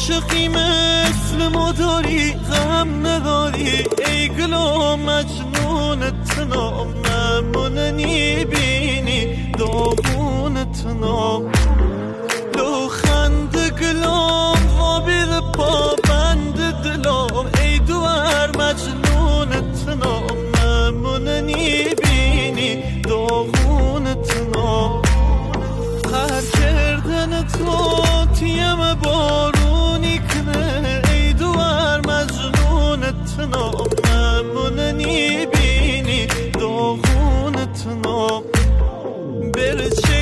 عاشقی مثل مداری غم نداری ای گلا مجنونت نام نمونه بینی داغونت نام لو خند گلام غابیر پا بند دلام ای دوار مجنونت نام نمونه بینی داغونت نام هر کردن تو تیم بارونی کنه ای دوار مجنونت نام نمونه بینی داغونت نام برچه